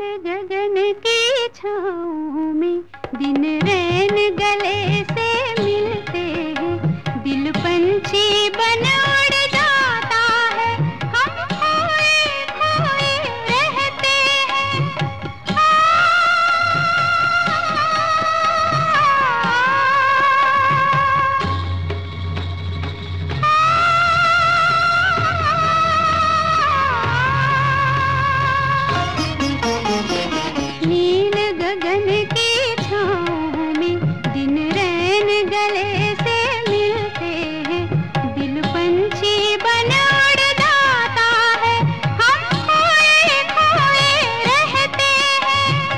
गगन की छाँव में दिन रैन गले से मिलते हैं, दिल पंछी बन उड़ जाता है, हम खोए खोए रहते हैं। नील गगन की छाँव में दिन रैन गले से मिलते हैं, दिल पंछी बन उड़ जाता है, हम खोए खोए रहते हैं।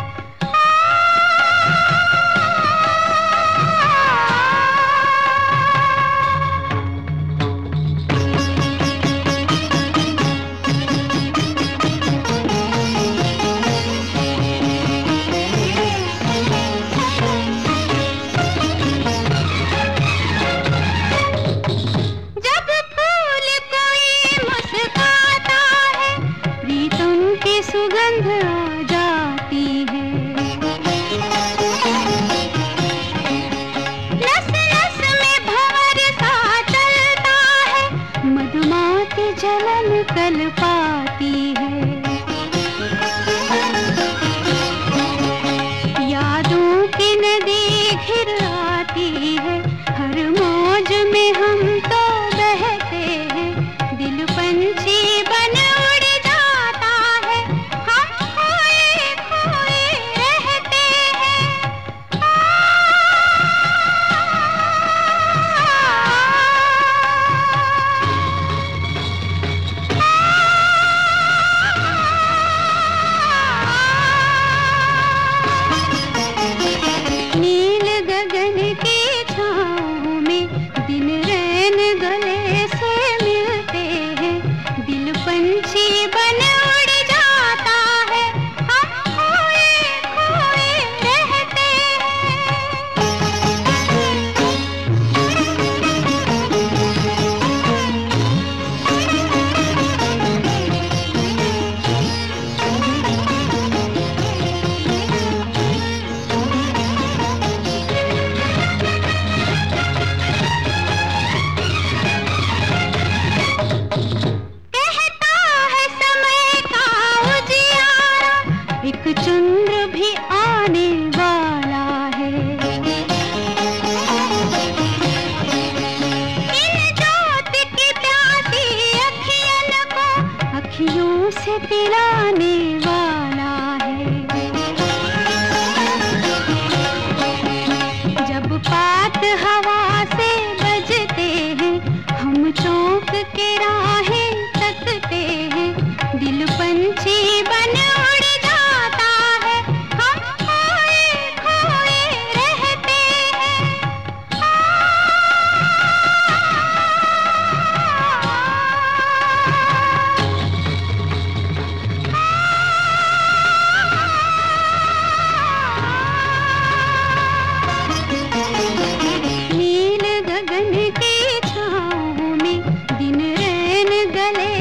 जब फूल कोई मुस्काता है, प्रीतम की सुगंध आ जाती है, नस नस में भंवर सा चलता है, मधुमाती जलन कल पाती है। यादों की नदी घिर आती है, हर मौज में हम तो बहते हैं, दिल पंछी बन उड़ जाता है, हम खोए खोए रहते हैं। नील गगन की छाँव में दिन रैन गले से मिलते हैं, दिल पंछी बन उड़ जाता है, हम खोए खोए रहते कहता है समय का उजियारा, एक चंद्र भी आने वाला है, इन जोत की प्यासी अखियन को अखियों से पिलाने वाला है। जब पात हवा से बजते हैं, हम चौंक के राहें तकते हैं, दिल पंछी बन उड़ जाता है, हम खोए खोए रहते हैं। नील गगन की छाँव में दिन रैन गले